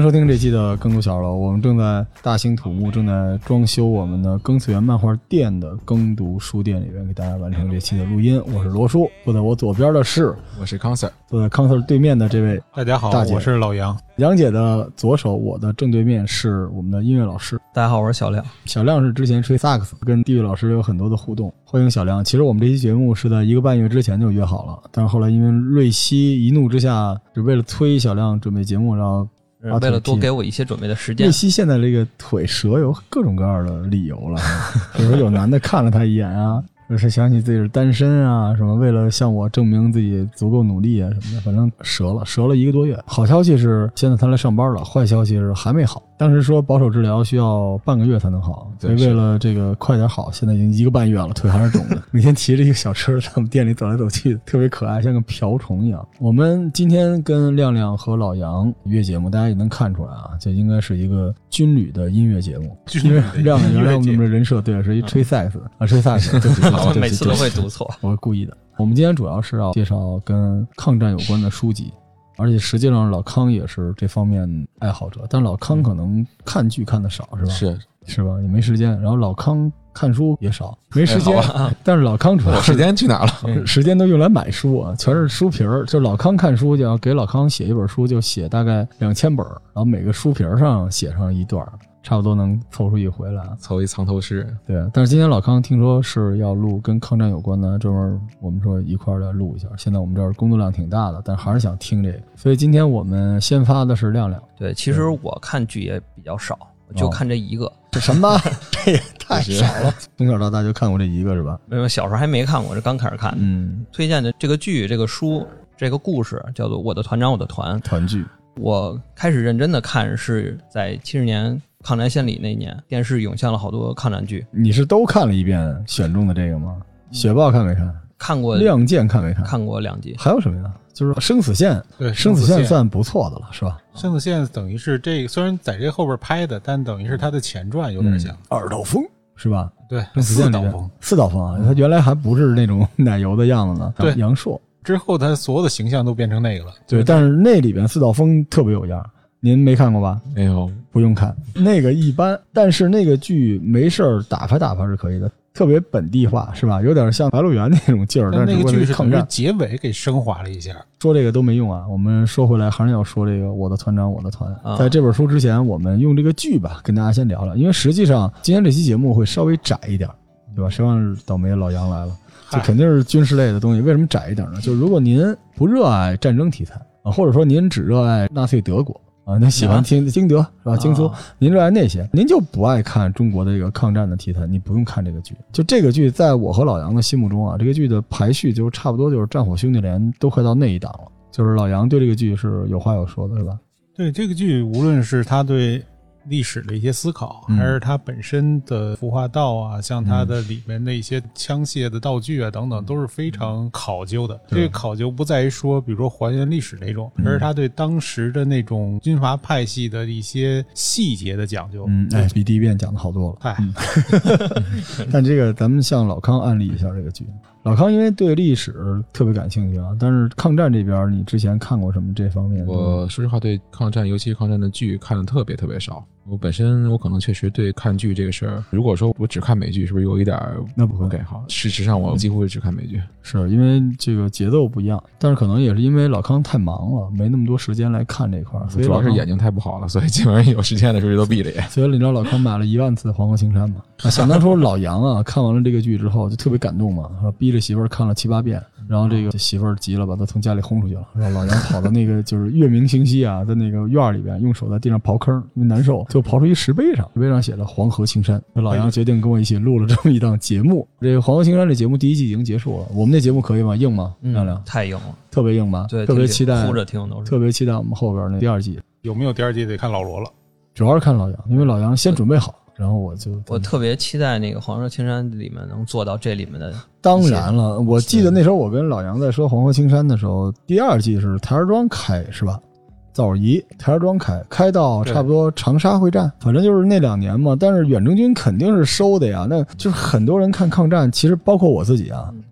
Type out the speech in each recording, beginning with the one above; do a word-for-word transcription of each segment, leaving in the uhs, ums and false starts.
收听这期的耕读小楼，我们正在大兴土木，正在装修我们的庚次元漫画店的耕读书店里边，给大家完成这期的录音。我是罗叔，坐在我左边的是， 我是康 Sir， 坐在康 Sir 对面的这位， 大家好，我是老杨。 杨姐的左手，我的正对面是我们的音乐老师。 大家好，我是小亮。 小亮是之前吹萨克斯，跟地狱老师有很多的互动。欢迎小亮。其实我们这期节目是在一个半月之前就约好了，但是后来因为瑞希一怒之下，就为了催小亮准备节目，然后为了多给我一些准备的时间。 瑞希现在这个腿折有各种各样的理由了，比如说有男的看了他一眼啊，是想起自己是单身啊，什么为了向我证明自己足够努力啊什么的，反正折了折了一个多月。好消息是现在他来上班了，坏消息是还没好。当时说保守治疗需要半个月才能好，所以为了这个快点好，现在已经一个半月了，腿还是肿的。每天骑着一个小车在我们店里走来走去，特别可爱，像个瓢虫一样。我们今天跟亮亮和老杨约节目，大家也能看出来啊，这应该是一个军旅的音乐节目，因为亮亮原来我们的人设对是一吹萨克斯啊，吹萨克斯，对对对， 每次都会读错， 我是故意的。我们今天主要是要介绍跟抗战有关的书籍。而且实际上老康也是这方面爱好者，但老康可能看剧看的少，是吧？ 是是吧？也没时间。然后老康看书也少，没时间。哎、但是老康主要时间去哪了？ 时间都用来买书啊，全是书皮儿。就老康看书，就要给老康写一本书，就写大概两千本，然后每个书皮儿上写上一段。差不多能凑出一回来， 凑一藏头诗。 对，但是今天老康听说是要录跟抗战有关的，专门我们说一块儿来录一下。现在我们这儿工作量挺大的，但还是想听这个，所以今天我们先发的是亮亮。 对，其实我看剧也比较少，我就看这一个。哦、 这什么？这也太少了！从小到大就看过这一个是吧？ 没有，小时候还没看过，这刚开始看。 嗯， 推荐的这个剧、这个书、这个故事叫做《我的团长我的团》 团剧。 我开始认真的看是在七十年。抗战献礼那一年，电视涌现了好多抗战剧。 你是都看了一遍选中的这个吗？雪豹看没看？ 看过。 亮剑看没看？ 看过两集。 还有什么呀？就是生死线。 对， 生死线算不错的了，是吧？ 生死线等于是这个，虽然在这后边拍的，但等于是它的前传有点像。 嗯、二道锋是吧？ 对， 生死线里面四道锋。 四道锋啊，他原来还不是那种奶油的样子呢。 对， 杨烁之后他所有的形象都变成那个了。 对，但是那里边四道锋特别有样。您没看过吧？ 没有， 不用看，那个一般，但是那个剧没事儿打发打发是可以的，特别本地化，是吧？有点像白鹿原那种劲儿。 但那个剧是抗战结尾给升华了一下。 说这个都没用啊，我们说回来还是要说这个我的团长我的团。 啊、 在这本书之前，我们用这个剧吧跟大家先聊聊，因为实际上今天这期节目会稍微窄一点，对吧？谁让倒霉老杨来了，这肯定是军事类的东西。为什么窄一点呢？就是如果您不热爱战争题材啊，或者说您只热爱纳粹德国。啊，您喜欢听京德是吧？京苏，您热爱那些，您就不爱看中国的这个抗战的题材，你不用看这个剧。就这个剧，在我和老杨的心目中啊，这个剧的排序就差不多就是《战火兄弟连》都快到那一档了。就是老杨对这个剧是有话有说的，是吧？ 对这个剧，无论是他对历史的一些思考，还是它本身的服化道啊，像它的里面的一些枪械的道具啊等等，都是非常考究的。这个考究不在于说比如说还原历史那种，而是它对当时的那种军阀派系的一些细节的讲究。 嗯，哎，比第一遍讲的好多了。 嗨、 嗯，但这个咱们向老康安利一下这个剧。老康因为对历史特别感兴趣啊，但是抗战这边你之前看过什么这方面的？ 我说实话对抗战，尤其是抗战的剧看的特别特别少。我本身我可能确实对看剧这个事儿，如果说我只看美剧，是不是有一点那不会 OK 好？事实上我几乎是只看美剧， 是因为这个节奏不一样，但是可能也是因为老康太忙了，没那么多时间来看这块，所以主要是眼睛太不好了，所以基本上有时间的时候就都闭着眼。 所以你知道老康买了一万次《黄河青山》吗？啊，想当初老杨啊，看完了这个剧之后就特别感动嘛，逼着媳妇儿看了七八遍。然后这个媳妇儿急了，把他从家里轰出去了。然后老杨跑到那个就是月明星稀啊，在那个院里边用手在地上刨坑，因为难受，就刨出一石碑上，石碑上写着黄河青山。老杨决定跟我一起录了这么一档节目。这个黄河青山这节目第一季已经结束了，我们这节目可以吗？硬吗？亮亮、 嗯、太硬了， 特别硬吧？ 对， 特别期待， 哭着听都是， 特别期待我们后边那第二季。 有没有第二季得看老罗了， 主要是看老杨，因为老杨先准备好。然后我就我特别期待那个黄河青山里面能做到这里面的。 当然了，我记得那时候我跟老杨在说黄河青山的时候，第二季是台儿庄开是吧？枣宜台儿庄开开到差不多长沙会战，反正就是那两年嘛。但是远征军肯定是收的呀，那就是很多人看抗战，其实包括我自己啊，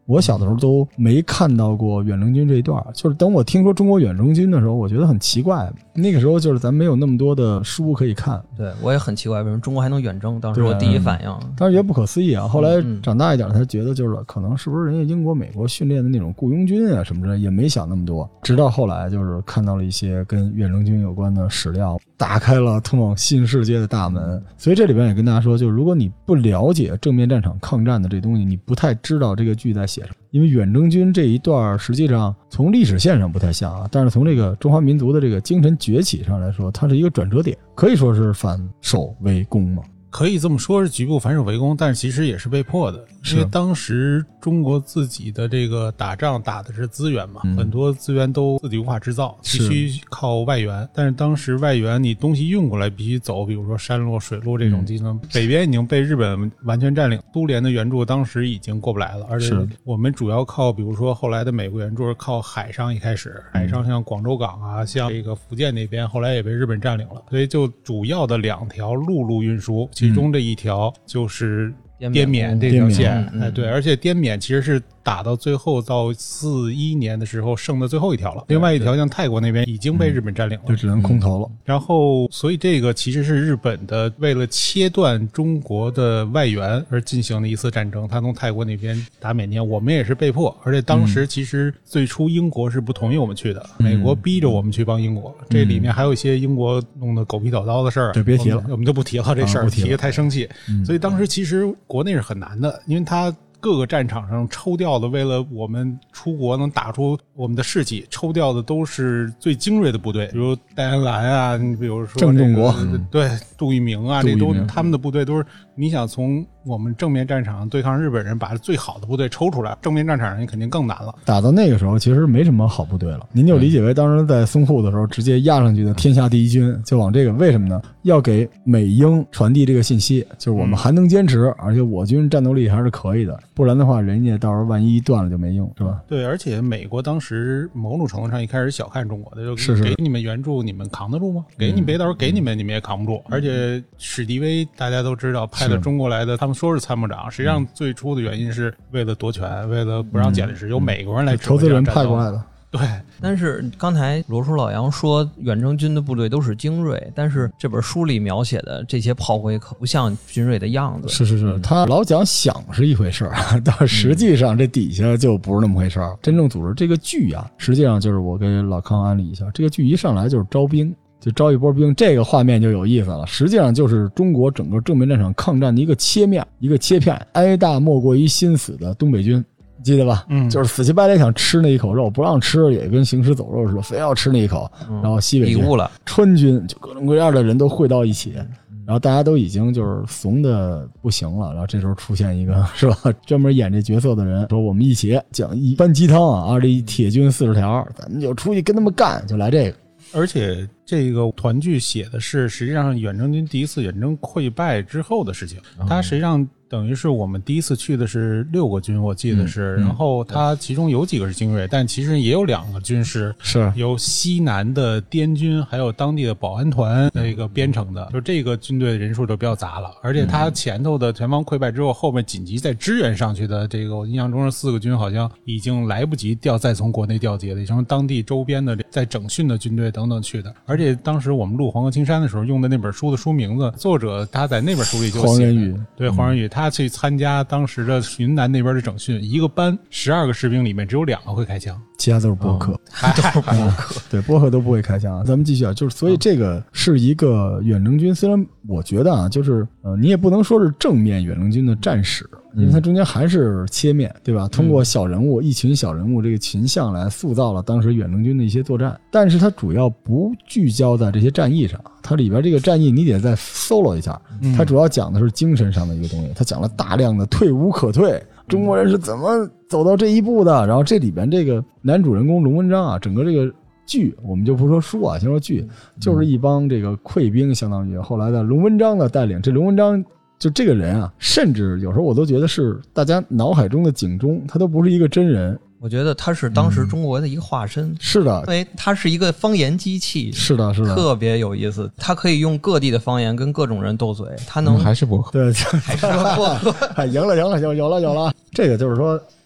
我小的时候都没看到过远征军这一段，就是等我听说中国远征军的时候，我觉得很奇怪。那个时候就是咱没有那么多的书可以看， 对我也很奇怪，为什么中国还能远征？当时我第一反应， 当时觉得不可思议啊。后来长大一点才觉得，就是可能是不是人家英国、美国训练的那种雇佣军啊什么之类，也没想那么多。直到后来就是看到了一些跟远征军有关的史料，打开了通往新世界的大门。所以这里边也跟大家说，就是如果你不了解正面战场抗战的这东西，你不太知道这个剧在写什么。因为远征军这一段实际上从历史线上不太像啊，但是从这个中华民族的这个精神崛起上来说，它是一个转折点，可以说是反守为攻嘛。 可以这么说是局部反守为攻，但是其实也是被迫的，因为当时中国自己的这个打仗打的是资源嘛，嗯、很多资源都自己无法制造，必须靠外援。但是当时外援你东西运过来必须走，比如说山路、水路这种地方，嗯、北边已经被日本完全占领，苏联的援助当时已经过不来了，而且我们主要靠，比如说后来的美国援助是靠海上，一开始海上像广州港啊，像这个福建那边，后来也被日本占领了，所以就主要的两条陆路运输。其中这一条就是滇缅这条线，哎，对，而且滇缅其实是打到最后到四一年的时候剩的最后一条了，另外一条像泰国那边已经被日本占领了， 就只能空投了。 然后，所以这个其实是日本的为了切断中国的外援而进行的一次战争。他从泰国那边打缅甸，我们也是被迫，而且当时其实最初英国是不同意我们去的，美国逼着我们去帮英国。这里面还有一些英国弄得狗屁倒灶的事儿， 对，别提了， 我们就不提了这事儿，提得太生气。所以当时其实国内是很难的，因为他各个战场上抽调的，为了我们出国能打出我们的士气，抽调的都是最精锐的部队，比如戴安澜啊，你比如说郑仲国， 对，杜聿明啊，这都他们的部队都是，你想从我们正面战场上对抗日本人，把最好的部队抽出来，正面战场上肯定更难了。 打到那个时候，其实没什么好部队了，您就理解为当时在淞沪的时候，直接压上去的天下第一军，就往这个。为什么呢？要给美英传递这个信息，就是我们还能坚持，而且我军战斗力还是可以的，不然的话，人家到时候万一断了就没用，是吧？ 对，而且美国当时某种程度上一开始小看中国的，就是给你们援助，你们扛得住吗？给你别到时候给你们，你们也扛不住。而且史迪威大家都知道，派到中国来的，他们说是参谋长，实际上最初的原因是为了夺权，为了不让蒋介石由美国人来指挥投资人派过来的。 对， 但是刚才罗叔老杨说远征军的部队都是精锐，但是这本书里描写的这些炮灰可不像精锐的样子。 是是是，他老讲想是一回事儿，但实际上这底下就不是那么回事儿。真正组织这个剧啊，实际上就是我给老康安利一下，这个剧一上来就是招兵。就招一波兵，这个画面就有意思了。实际上就是中国整个正面战场抗战的一个切面，一个切片。哀大莫过于心死的东北军，记得吧？嗯，就是死乞白赖想吃那一口肉，不让吃，也跟行尸走肉似的，非要吃那一口。嗯、然后西北军、 礼物了， 川军就各种各样的人都汇到一起，然后大家都已经就是怂的不行了。然后这时候出现一个是吧，专门演这角色的人，说我们一起讲一般鸡汤啊，啊这一铁军四十条，咱们就出去跟他们干，就来这个。 而且这个团剧写的是实际上远征军第一次远征溃败之后的事情，它实际上等于是我们第一次去的是六个军，我记得是、嗯嗯、然后它其中有几个是精锐，但其实也有两个军是是由西南的滇军还有当地的保安团那个编成的，就这个军队人数就比较杂了，而且它前头的前方溃败之后，后面紧急再支援上去的这个我印象中是四个军，好像已经来不及调再从国内调节的，也从当地周边的在整训的军队等等去的。而且当时我们录黄河青山的时候用的那本书的书名字，作者他在那本书里就写黄仁宇， 对，黄仁宇他去参加当时的云南那边的整训，一个班十二个士兵里面只有两个会开枪， 其他都是播客、 嗯、都是播客对，播客都不会开枪。咱们继续啊，就是所以这个是一个远征军，虽然我觉得啊，就是呃，你也不能说是正面远征军的战史，因为它中间还是切面，对吧？通过小人物、一群小人物这个群像来塑造了当时远征军的一些作战，但是它主要不聚焦在这些战役上，它里边这个战役你得再 solo 一下，它主要讲的是精神上的一个东西，它讲了大量的退无可退，中国人是怎么走到这一步的，然后这里边这个男主人公龙文章啊，整个这个剧我们就不说书啊，先说剧，就是一帮这个溃兵，相当于后来的龙文章的带领，这龙文章就这个人啊，甚至有时候我都觉得是大家脑海中的警钟，他都不是一个真人。 我觉得他是当时中国的一个化身、嗯、 是的， 因为他是一个方言机器， 是的是的， 特别有意思，他可以用各地的方言跟各种人斗嘴，他能、 嗯、还是博客， 对， 还是博客赢了赢了有有了有了。这个就是说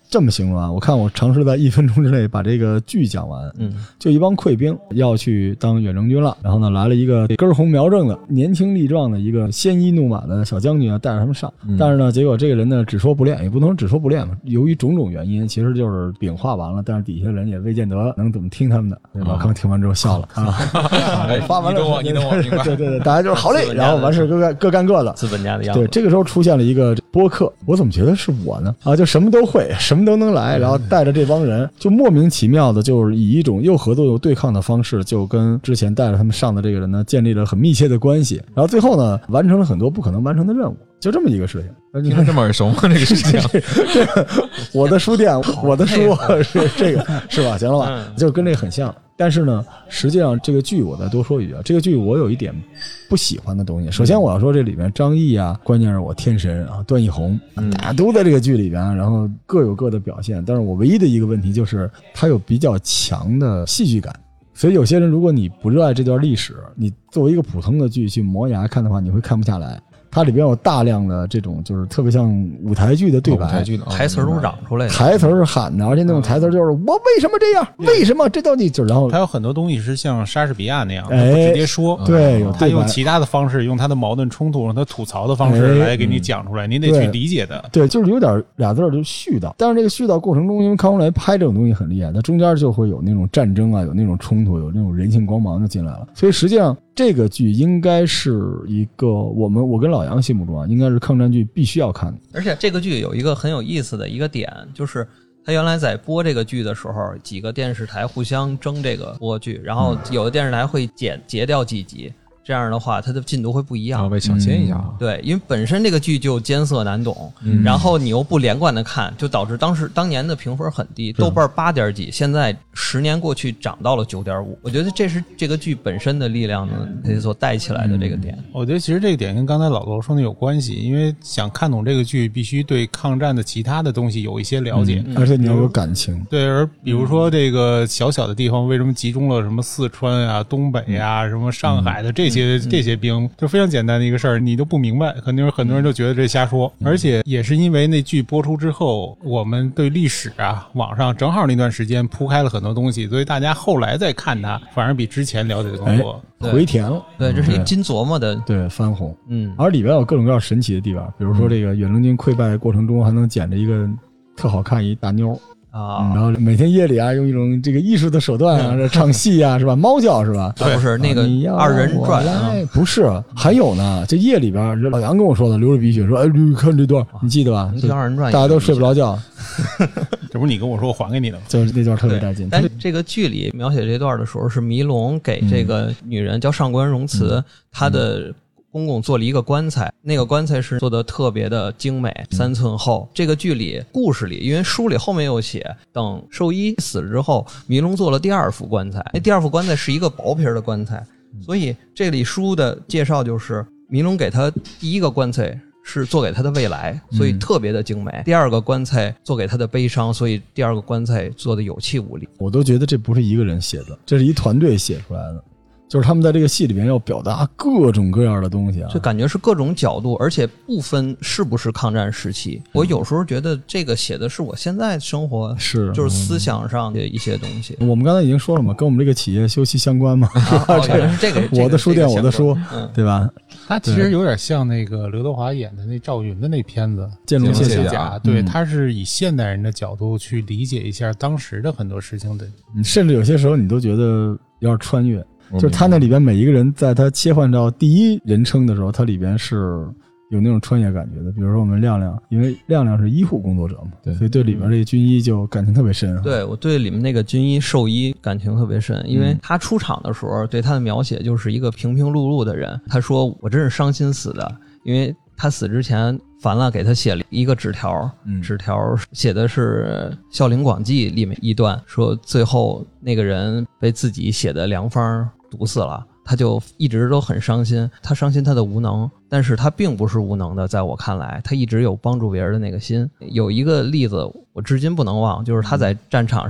这么形容啊，我看我尝试在一分钟之内把这个剧讲完。 嗯， 就一帮溃兵要去当远征军了，然后呢来了一个根红苗正的年轻力壮的一个鲜衣怒马的小将军啊，带着他们上。 嗯、 但是呢，结果这个人呢只说不练，也不能只说不练嘛。由于种种原因，其实就是饼画完了，但是底下人也未见得能怎么听他们的。老康听完之后笑了啊，发完了， 你懂我，你懂我，明白？ 对对对，大家就是好嘞，然后完事各干各干各的， 资本家的样子。 对，这个时候出现了一个播客，我怎么觉得是我呢？啊，就什么都会，什么都能来，然后带着这帮人，就莫名其妙的，就是以一种又合作又对抗的方式，就跟之前带着他们上的这个人呢，建立了很密切的关系，然后最后呢，完成了很多不可能完成的任务。就这么一个事情， 听着这么耳熟吗？这个事情， 这个我的书店，我的书是这个是吧？行了吧？就跟这个很像。但是呢，实际上这个剧我再多说一句啊，这个剧我有一点不喜欢的东西。首先我要说这里面张译啊，关键是我天神啊，段奕宏，大家都在这个剧里边，然后各有各的表现。但是我唯一的一个问题就是它有比较强的戏剧感。所以有些人如果你不热爱这段历史，你作为一个普通的剧去磨牙看的话，你会看不下来。它里边有大量的这种就是特别像舞台剧的对白， 舞台剧的台词都是嚷出来的， 台词是喊的，而且那种台词就是我为什么这样，为什么这到底就然后它有很多东西是像莎士比亚那样， 哎、 不直接说， 对，有他用其他的方式，用他的矛盾冲突，用他吐槽的方式来给你讲出来，哎、你得去理解的。 对，就是有点俩字就絮叨，但是这个絮叨过程中，因为康洪来拍这种东西很厉害，它中间就会有那种战争啊，有那种冲突，有那种人性光芒就进来了，所以实际上。这个剧应该是一个我们我跟老杨心目中啊，应该是抗战剧必须要看的。 而且这个剧有一个很有意思的一个点，就是他原来在播这个剧的时候，几个电视台互相争这个播剧，然后有的电视台会剪截掉几集。这样的话它的进度会不一样， 稍微抢先一下、嗯、 对，因为本身这个剧就艰涩难懂、嗯、然后你又不连贯的看，就导致当时当年的评分很低，豆瓣八点几，现在十年过去涨到了 九点五， 我觉得这是这个剧本身的力量呢所带起来的这个点、嗯、 我觉得其实这个点跟刚才老罗说的有关系，因为想看懂这个剧必须对抗战的其他的东西有一些了解、 嗯、而且你要有感情。 对，而比如说这个小小的地方为什么集中了什么四川啊东北啊、嗯、什么上海的这些、嗯、这些兵，就非常简单的一个事儿，你都不明白，肯定是很多人都觉得这瞎说、嗯、而且也是因为那剧播出之后，我们对历史啊网上正好那段时间铺开了很多东西，所以大家后来再看它反而比之前了解的更多、 哎、回填了。 对，这是一金琢磨的， 对，翻红。 嗯， 而里边有各种各样神奇的地方，比如说这个远征军溃败过程中还能捡着一个特好看一大妞啊、嗯，然后每天夜里啊，用一种这个艺术的手段啊，嗯、唱戏啊，是吧？猫叫是吧？ 不是那个二人转、啊， 不是，还有呢。这夜里边，老杨跟我说的，流着鼻血说：“哎，你看这段，你记得吧？ 这二人转， 大家都睡不着觉。 这不是你跟我说我还给你的吗？ 就是那段特别带劲。 但这个剧里描写这段的时候，是迷龙给这个女人叫上官荣慈，嗯、她的。公公做了一个棺材，那个棺材是做的特别的精美，三寸厚。这个剧里故事里，因为书里后面有写，等寿一死了之后，迷龙做了第二副棺材，那第二副棺材是一个薄皮的棺材，所以这里书的介绍就是迷龙给他第一个棺材是做给他的未来，所以特别的精美、嗯、第二个棺材做给他的悲伤，所以第二个棺材做的有气无力。 我都觉得这不是一个人写的，这是一团队写出来的，就是他们在这个戏里面要表达各种各样的东西啊， 就感觉是各种角度，而且不分是不是抗战时期。我有时候觉得这个写的是我现在生活， 是就是思想上的一些东西。 我们刚才已经说了嘛，跟我们这个企业休息相关嘛。 啊哦、这个是这个我的书店，我的书， 嗯、 对吧？ 他其实有点像那个刘德华演的那赵云的那片子《 见龙卸甲》，对，他是以现代人的角度去理解一下当时的很多事情的， 甚至有些时候你都觉得有点穿越。就是他那里边每一个人在他切换到第一人称的时候，他里边是有那种穿越感觉的。比如说我们亮亮，因为亮亮是医护工作者嘛，对，所以对里边这个军医就感情特别深。 对，我对里面那个军医兽医感情特别深，因为他出场的时候对他的描写就是一个平平碌碌的人。他说我真是伤心死的，因为他死之前烦了给他写了一个纸条，纸条写的是《孝陵广记》里面一段，说最后那个人被自己写的良方毒死了，他就一直都很伤心，他伤心他的无能，但是他并不是无能的，在我看来他一直有帮助别人的那个心。有一个例子我至今不能忘，就是他在战场上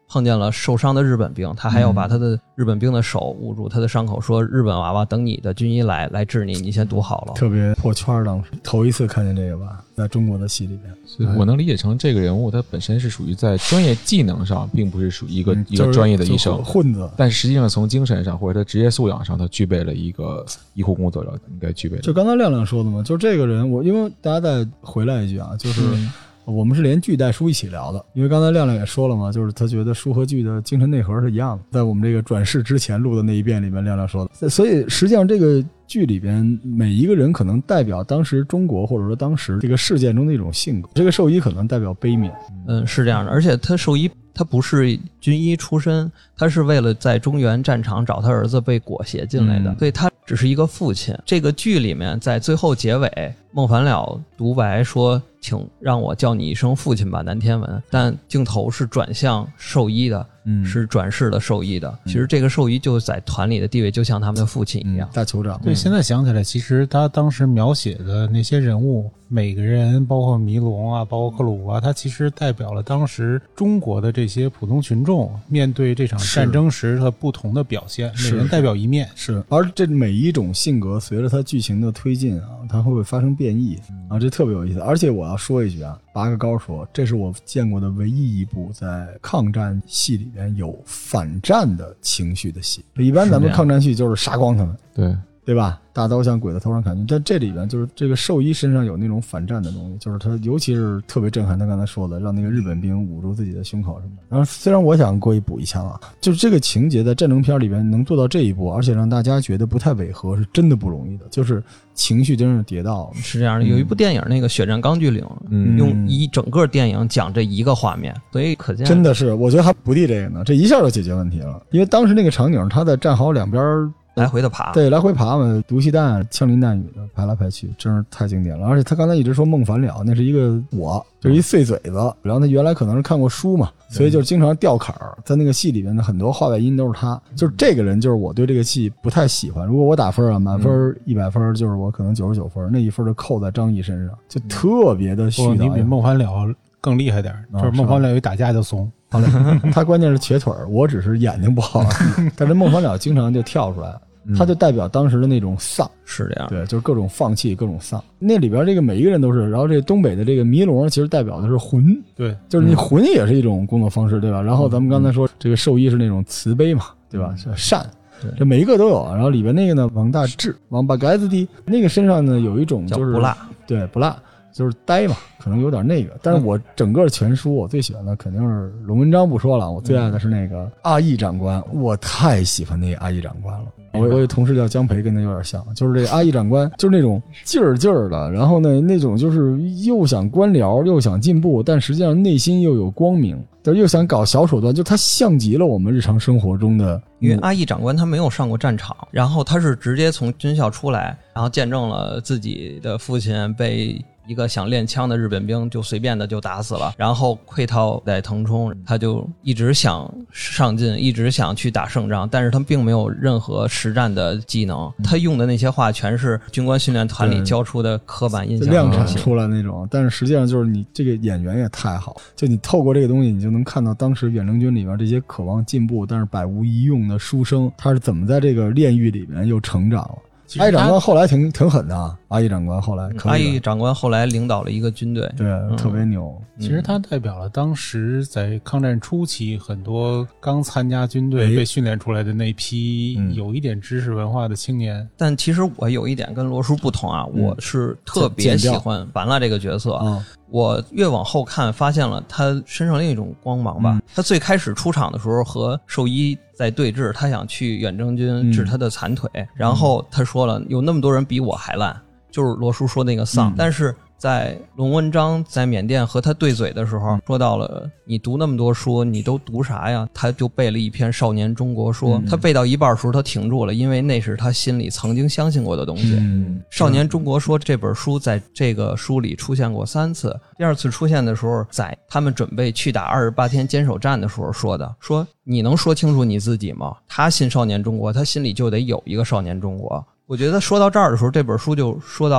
碰见了受伤的日本兵，他还要把他的日本兵的手捂住他的伤口，说日本娃娃等你的军医来来治你，你先读好了。 特别破圈，当时头一次看见这个吧，在中国的戏里边。 所以我能理解成这个人物他本身是属于在专业技能上并不是属于一个、 嗯、 一个专业的医生混子， 但实际上从精神上或者他职业素养上，他具备了一个医护工作者应该具备的。 就刚才亮亮说的嘛，就这个人，我因为大家再回来一句啊，就是、嗯我们是连剧带书一起聊的，因为刚才亮亮也说了嘛，就是他觉得书和剧的精神内核是一样的，在我们这个转世之前录的那一遍里面亮亮说的，所以实际上这个剧里边每一个人可能代表当时中国或者说当时这个事件中的一种性格，这个兽医可能代表悲悯， 嗯，是这样的，而且他兽医他不是军医出身，他是为了在中原战场找他儿子被裹挟进来的、嗯、所以他只是一个父亲。这个剧里面在最后结尾孟凡了独白说请让我叫你一声父亲吧南天文，但镜头是转向兽医的、嗯、是转世的兽医的、嗯、其实这个兽医就在团里的地位就像他们的父亲一样、嗯、 大酋长。 对，现在想起来其实他当时描写的那些人物每个人包括弥龙啊包括克鲁啊，他其实代表了当时中国的这些普通群众面对这场战争时的不同的表现，每人代表一面。 是，而这每一种性格随着它剧情的推进啊，它会不会发生变异啊？这特别有意思。而且我要说一句啊，拔个高说，这是我见过的唯一一部在抗战戏里面有反战的情绪的戏。一般咱们抗战戏就是杀光他们， 对对吧？大刀向鬼子头上砍去，但这里边就是这个兽医身上有那种反战的东西，就是他尤其是特别震撼，他刚才说的让那个日本兵捂住自己的胸口什么的。然后虽然我想过去补一枪啊，就是这个情节在战争片里边能做到这一步，而且让大家觉得不太违和，是真的不容易的，就是情绪真是跌到。 是这样的，有一部电影那个血战钢锯岭、嗯、用一整个电影讲这一个画面，所以可见真的是我觉得还不敌这个呢，这一下就解决问题了。因为当时那个场景他在战壕两边来回的爬， 对，来回爬嘛，毒气弹、枪林弹雨的排来排去，真是太经典了。而且他刚才一直说孟凡了，那是一个我，就是一碎嘴子。然后他原来可能是看过书嘛，所以就经常掉坎儿。在那个戏里面的很多话外音都是他，就是这个人，就是我对这个戏不太喜欢。如果我打分啊，满分一百分，就是我可能九十九分，那一分就扣在张译身上，就特别的絮叨。 你比孟凡了更厉害点，就是孟凡了一打架就怂。 好嘞，他关键是瘸腿儿，我只是眼睛不好，但是孟凡了经常就跳出来。他就代表当时的那种丧， 是这样， 对，就是各种放弃，各种丧。那里边这个每一个人都是，然后这东北的这个迷龙其实代表的是魂， 对， 就是你魂也是一种工作方式，对吧？然后咱们刚才说这个兽医是那种慈悲嘛，对吧？是善，这每一个都有。然后里边那个呢，王大治，王八盖子的那个身上呢有一种就是不辣， 对，不辣。就是呆嘛，可能有点那个，但是我整个全书我最喜欢的肯定是龙文章不说了，我最爱的是那个阿义长官，我太喜欢那个阿义长官了。我我有同事叫姜培，跟他有点像，就是这个阿义长官就是那种劲儿劲儿的，然后呢那种就是又想官僚又想进步，但实际上内心又有光明，就又想搞小手段，就他像极了我们日常生活中的。 因为阿义长官他没有上过战场，然后他是直接从军校出来，然后见证了自己的父亲被一个想练枪的日本兵就随便的就打死了，然后溃逃在腾冲，他就一直想上进，一直想去打胜仗，但是他并没有任何实战的技能，他用的那些话全是军官训练团里教出的刻板印象量产出来那种。但是实际上就是你这个演员也太好，就你透过这个东西你就能看到当时远征军里面这些渴望进步但是百无一用的书生，他是怎么在这个炼狱里面又成长了。阿义长官后来挺挺狠的啊，阿义长官后来可以， 阿义长官后来领导了一个军队， 对、嗯，特别牛。 其实他代表了当时在抗战初期很多刚参加军队被训练出来的那批有一点知识文化的青年。嗯、 但其实我有一点跟罗叔不同啊，嗯、我是特别喜欢完了这个角色。嗯，我越往后看发现了他身上另一种光芒吧、嗯、他最开始出场的时候和兽医在对峙，他想去远征军治他的残腿、嗯、然后他说了有那么多人比我还烂，就是罗叔说那个丧、嗯、但是在龙文章在缅甸和他对嘴的时候说到了你读那么多书你都读啥呀，他就背了一篇少年中国说、嗯、他背到一半的时候他停住了，因为那是他心里曾经相信过的东西、嗯、少年中国说这本书在这个书里出现过三次，第二次出现的时候在他们准备去打二十八天坚守战的时候说的，说你能说清楚你自己吗？他信少年中国，他心里就得有一个少年中国。我觉得说到这儿的时候这本书就说到了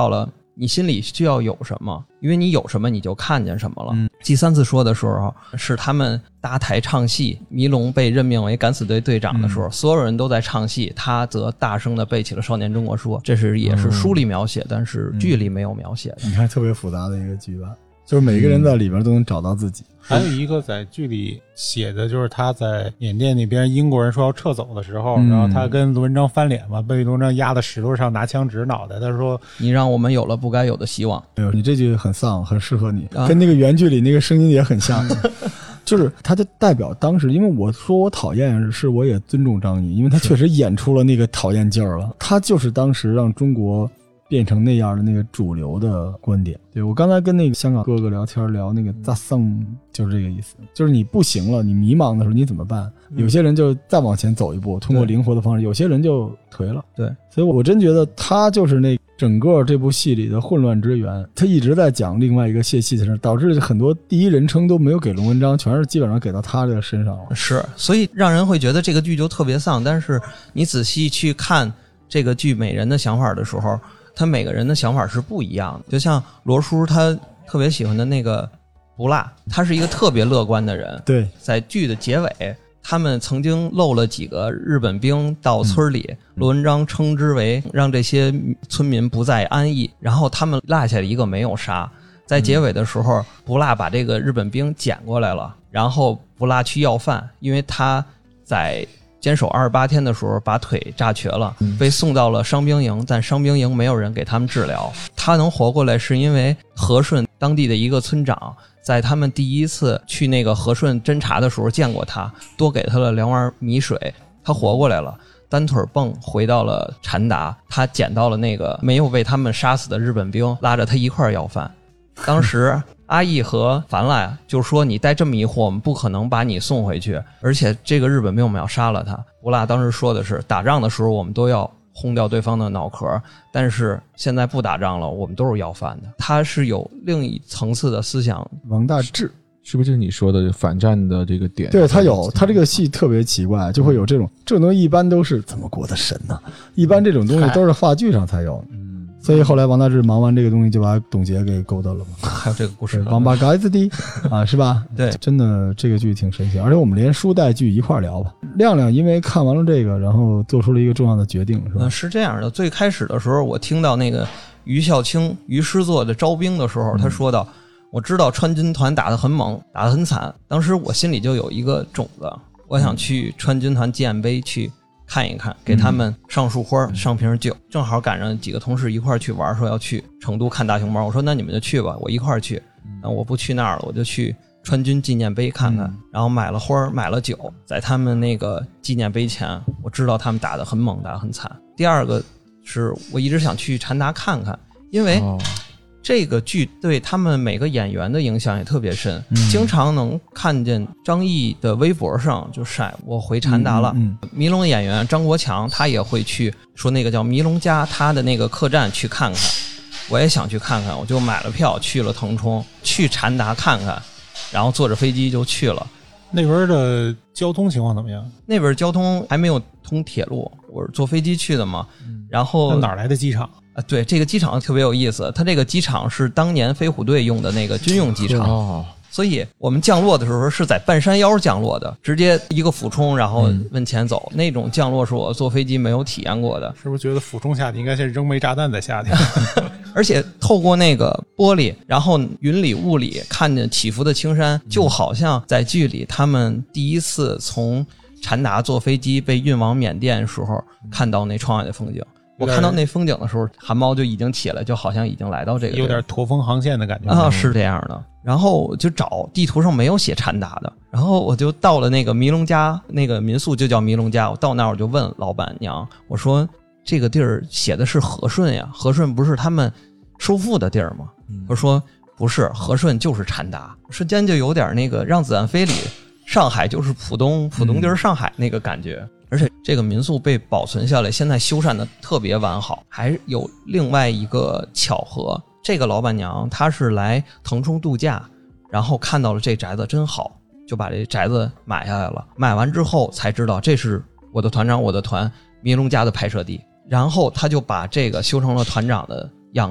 你心里需要有什么，因为你有什么你就看见什么了。嗯、第三次说的时候是他们搭台唱戏，迷龙被任命为敢死队队长的时候、嗯、所有人都在唱戏，他则大声地背起了少年中国说，这是也是书里描写、嗯、但是剧里没有描写的、 嗯、你看特别复杂的一个剧吧，就是每个人在里边都能找到自己、嗯、 还有一个在剧里写的就是他在缅甸那边英国人说要撤走的时候、嗯、然后他跟卢文章翻脸嘛，被卢文章压在石头上拿枪指脑袋，他说你让我们有了不该有的希望。 哎呦，你这句很丧，很适合你、啊、跟那个原剧里那个声音也很像就是他就代表当时，因为我说我讨厌是我也尊重张译，因为他确实演出了那个讨厌劲儿了，他就是当时让中国变成那样的那个主流的观点。对，我刚才跟那个香港哥哥聊天聊那个扎桑，就是这个意思，就是你不行了，你迷茫的时候你怎么办？有些人就再往前走一步，通过灵活的方式，有些人就颓了。 对， 所以我真觉得他就是那整个这部戏里的混乱之源。他一直在讲另外一个谢希的事，导致很多第一人称都没有给龙文章，全是基本上给到他这个身上了。 是，所以让人会觉得这个剧就特别丧，但是你仔细去看这个剧每人的想法的时候，他每个人的想法是不一样的。就像罗叔他特别喜欢的那个不辣，他是一个特别乐观的人。 对， 在剧的结尾，他们曾经漏了几个日本兵到村里，嗯、罗文章称之为让这些村民不再安逸，然后他们落下一个没有杀。在结尾的时候，嗯、不辣把这个日本兵捡过来了，然后不辣去要饭，因为他在坚守二十八天的时候把腿炸瘸了，被送到了伤兵营，但伤兵营没有人给他们治疗。他能活过来是因为和顺当地的一个村长在他们第一次去那个和顺侦察的时候见过他，多给他了两碗米水，他活过来了，单腿蹦回到了禅达，他捡到了那个没有被他们杀死的日本兵，拉着他一块儿要饭。当时阿义和凡来就说，你带这么一货我们不可能把你送回去，而且这个日本兵我们要杀了他。布拉当时说的是，打仗的时候我们都要轰掉对方的脑壳，但是现在不打仗了，我们都是要饭的。他是有另一层次的思想。 王大治是不是你说的反战的这个点？ 对，他有，他这个戏特别奇怪，就会有这种这种东西，一般都是怎么过的神呢？一般这种东西都是话剧上才有。嗯，所以后来王大治忙完这个东西，就把董洁给勾搭了嘛。 还有这个故事， 王八嘎子的啊，是吧？ 对， 真的这个剧挺神奇，而且我们连书带剧一块聊吧。亮亮因为看完了这个，然后做出了一个重要的决定，是吧？ 嗯，是这样的。最开始的时候，我听到那个于孝清于师座的招兵的时候，他说到。嗯，我知道川军团打得很猛，打得很惨，当时我心里就有一个种子，我想去川军团纪念碑去看一看，给他们上束花，上瓶酒。正好赶上几个同事一块去玩，说要去成都看大熊猫，我说那你们就去吧，我一块去。那我不去那儿了，我就去川军纪念碑看看，然后买了花买了酒，在他们那个纪念碑前，我知道他们打得很猛，打得很惨。第二个是我一直想去禅达看看，因为这个剧对他们每个演员的影响也特别深，嗯、经常能看见张译的微博上就晒我回禅达了。嗯嗯、迷龙的演员张国强他也会去说那个叫迷龙家他的那个客栈去看看，我也想去看看，我就买了票去了腾冲，去禅达看看，然后坐着飞机就去了。 那边的交通情况怎么样？ 那边交通还没有通铁路，我是坐飞机去的嘛。嗯、然后哪儿来的机场？ 啊，对，这个机场特别有意思，它这个机场是当年飞虎队用的那个军用机场，哦、所以我们降落的时候是在半山腰降落的，直接一个俯冲，然后往前走，嗯、那种降落是我坐飞机没有体验过的。 是不是觉得俯冲下去应该是扔枚炸弹在下去？ 而且透过那个玻璃，然后云里雾里看见起伏的青山，就好像在剧里他们第一次从禅达坐飞机被运往缅甸的时候看到那窗外的风景。我看到那风景的时候，汗毛就已经起来，就好像已经来到这个， 有点驼峰航线的感觉啊，是这样的。然后我就找地图上没有写禅达的，然后我就到了那个迷龙家，那个民宿就叫迷龙家。我到那儿我就问老板娘，我说这个地儿写的是和顺呀，和顺不是他们收复的地儿吗？他说不是，和顺就是禅达。瞬间就有点那个让子弹飞里，上海就是浦东，浦东就是上海那个感觉。而且这个民宿被保存下来，现在修缮的特别完好。还有另外一个巧合，这个老板娘她是来腾冲度假，然后看到了这宅子真好，就把这宅子买下来了。买完之后才知道这是我的团长我的团迷龙家的拍摄地，然后他就把这个修成了团长的样子，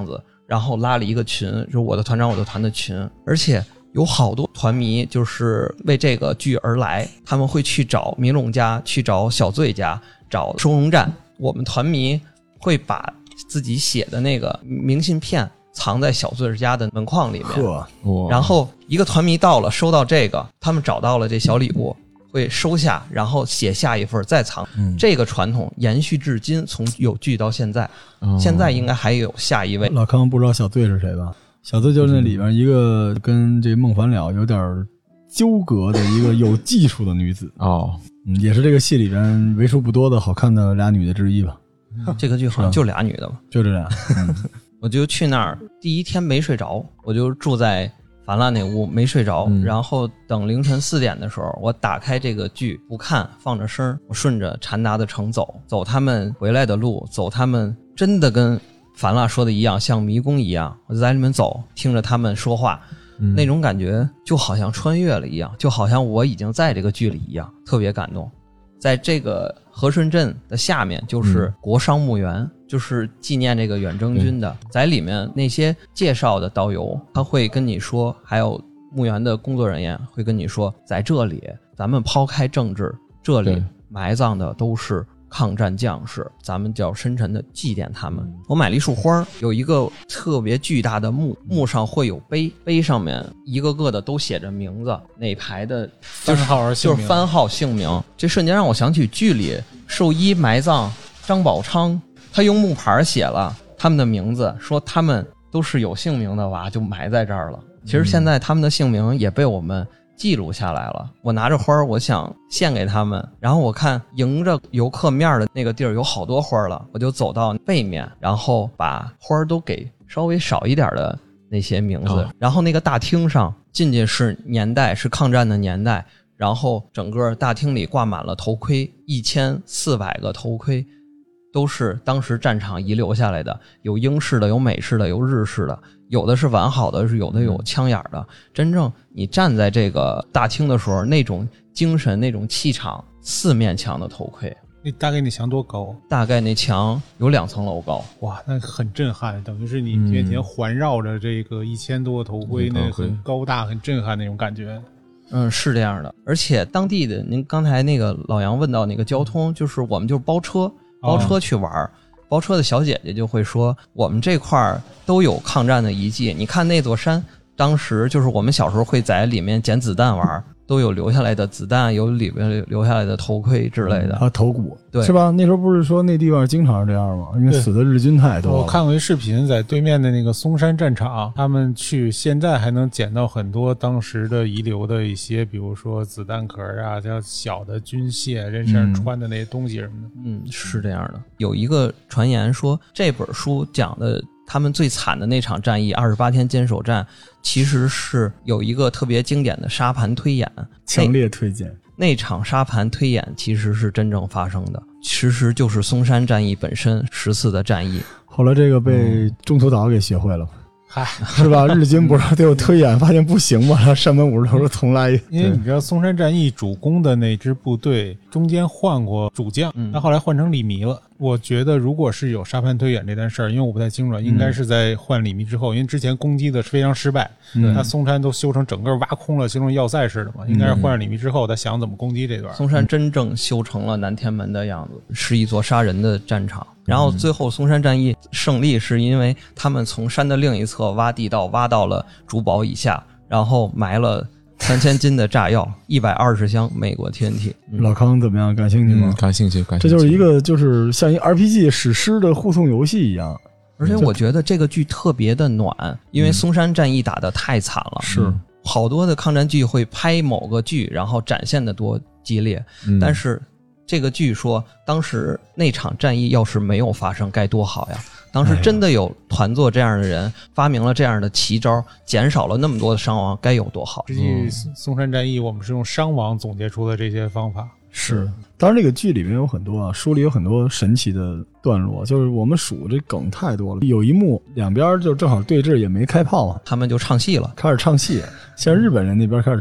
然后拉了一个群，就是我的团长我的团的群，而且有好多团迷就是为这个剧而来，他们会去找迷龙家，去找小醉家，找收容站。我们团迷会把自己写的那个明信片藏在小醉家的门框里面，然后一个团迷到了收到这个，他们找到了这小礼物会收下，然后写下一份再藏、嗯、这个传统延续至今，从有剧到现在、哦、现在应该还有下一位。 老康不知道小醉是谁吧？小醉就是那里边一个跟这孟凡了有点纠葛的一个有技术的女子哦、 嗯，也是这个戏里边为数不多的好看的俩女的之一吧。 这个剧好像就俩女的吧？ 就这俩、嗯、 我就去那儿第一天没睡着，我就住在凡腊那屋没睡着、嗯、然后等凌晨四点的时候，我打开这个剧不看，放着声，我顺着禅达的城走，走他们回来的路，走他们真的跟凡腊说的一样，像迷宫一样，我就在里面走，听着他们说话、嗯、那种感觉就好像穿越了一样，就好像我已经在这个剧里一样，特别感动。在这个和顺镇的下面就是国殇墓园、嗯、就是纪念这个远征军的，在里面那些介绍的导游他会跟你说，还有墓园的工作人员会跟你说，在这里咱们抛开政治，这里埋葬的都是抗战将士，咱们叫深沉的祭奠他们。我买了一束花，有一个特别巨大的墓，墓上会有碑，碑上面一个个的都写着名字，哪排的就是就是番号姓名。这瞬间让我想起剧里寿一埋葬张宝昌，他用木牌写了他们的名字，说他们都是有姓名的吧，就埋在这儿了。其实现在他们的姓名也被我们记录下来了。我拿着花我想献给他们，然后我看迎着游客面的那个地儿有好多花了，我就走到背面，然后把花都给稍微少一点的那些名字、哦、然后那个大厅上进去是年代，是抗战的年代，然后整个大厅里挂满了头盔，一千四百个头盔都是当时战场遗留下来的，有英式的，有美式的，有日式的，有的是完好的，是有的有枪眼的。真正你站在这个大厅的时候，那种精神，那种气场，四面墙的头盔。 那大概那墙多高？ 大概那墙有两层楼高。 哇，那很震撼，等于是你面前环绕着这个一千多个头盔、嗯、那很高大很震撼那种感觉。 嗯，是这样的。而且当地的，您刚才那个老杨问到那个交通，就是我们就是包车包车去玩、哦、包车的小姐姐就会说，我们这块都有抗战的遗迹，你看那座山，当时就是我们小时候会在里面捡子弹玩，都有留下来的子弹，有里面留下来的头盔之类的， 还有头骨， 对， 是吧？那时候不是说那地方经常这样吗？因为死的日军太多了。 我看过一视频，在对面的那个松山战场，他们去现在还能捡到很多当时的遗留的一些，比如说子弹壳啊，叫小的军械，人身上穿的那些东西什么的。 嗯，是这样的。有一个传言说，这本书讲的他们最惨的那场战役二十八天坚守战，其实是有一个特别经典的沙盘推演， 强烈推荐。 那, 那场沙盘推演其实是真正发生的，其实就是松山战役本身十次的战役。 后来这个被中途岛给学会了。嗨、嗯，是吧？日军不是得有推演，发现不行嘛，然后山本五十头重来。 因为你知道松山战役主攻的那支部队中间换过主将，那、嗯、后来换成李弥了。我觉得如果是有沙盘推演这件事儿，因为我不太清楚，应该是在换李弥之后，因为之前攻击的非常失败，嗯、他松山都修成整个挖空了，修成要塞似的嘛，应该是换上李弥之后，他想怎么攻击这段。 松山真正修成了南天门的样子，是一座杀人的战场。然后最后松山战役胜利是因为他们从山的另一侧挖地道，挖到了主堡以下，然后埋了三千斤的炸药，一百二十箱美国 T N T、嗯。 老康怎么样？感兴趣吗？ 嗯、感兴趣，感兴趣。 这就是一个就是像一 R P G 史诗的互动游戏一样。 而且我觉得这个剧特别的暖，因为松山战役打得太惨了。 是、嗯、 好多的抗战剧会拍某个剧，然后展现的多激烈，嗯、但是这个剧说当时那场战役要是没有发生该多好呀。当时真的有团座这样的人、哎、发明了这样的奇招，减少了那么多的伤亡，该有多好。 实际松山战役我们是用伤亡总结出的这些方法。 是，当然这个剧里面有很多啊，书里有很多神奇的段落，就是我们数这梗太多了。有一幕两边就正好对峙，也没开炮啊， 他们就唱戏了， 开始唱戏，像日本人那边开始唱，